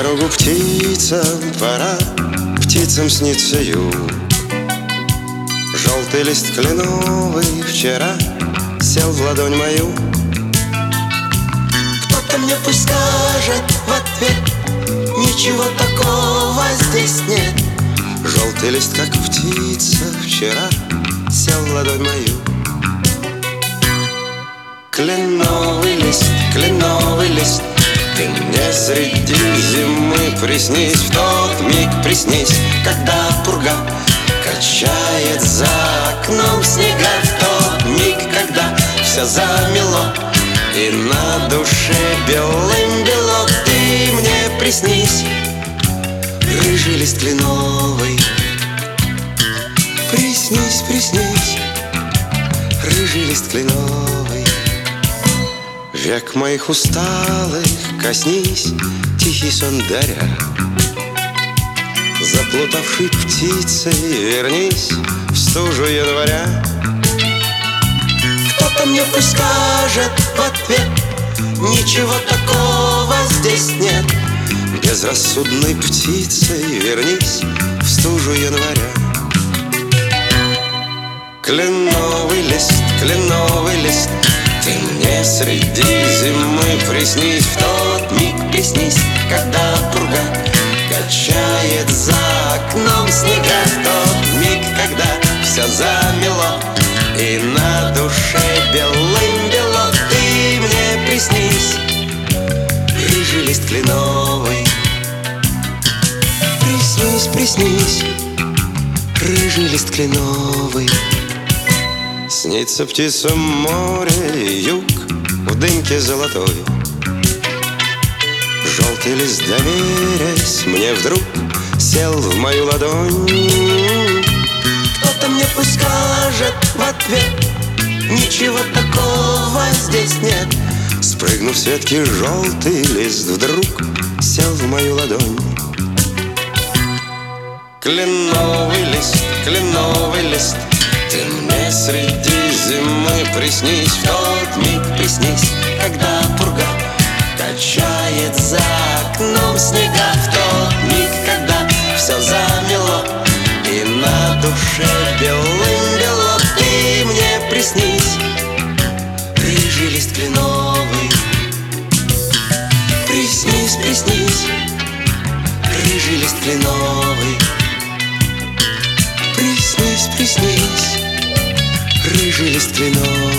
дорогу птицам пора, птицам снится юг. Желтый лист кленовый вчера сел в ладонь мою. Кто-то мне пусть скажет в ответ: ничего такого здесь нет. Желтый лист, как птица, вчера сел в ладонь мою. Кленовый лист, ты мне среди зимы приснись. В тот миг приснись, когда пурга качает за окном снега. В тот миг, когда все замело и на душе белым бело. Ты мне приснись, рыжий лист кленовый. Приснись, приснись, рыжий лист кленовый. Век моих усталых коснись, тихий сон даря. Заплутавшей птицей вернись в стужу января. Кто-то мне пусть скажет в ответ: ничего такого здесь нет. Безрассудной птицей вернись в стужу января. Кленовый лист, ты мне среди зимы приснись. В тот миг приснись, когда пурга качает за окном снега. В тот миг, когда все замело и на душе белым бело. Ты мне приснись, рыжий лист кленовый. Приснись, приснись, рыжий лист кленовый. Снится птицам море и юг в дымке золотой. Желтый лист, доверясь мне, вдруг сел в мою ладонь. Кто-то мне пусть скажет в ответ: ничего такого здесь нет. Спрыгнув с ветки, желтый лист вдруг сел в мою ладонь. Кленовый лист, ты мне среди зимы приснись. В тот миг приснись, когда пурга качает за окном снега. В тот миг, когда все замело и на душе белым бело. Ты мне приснись, рыжий лист кленовый. Приснись, приснись, рыжий лист кленовый. Приснись, приснись, рыжий лист кленовый.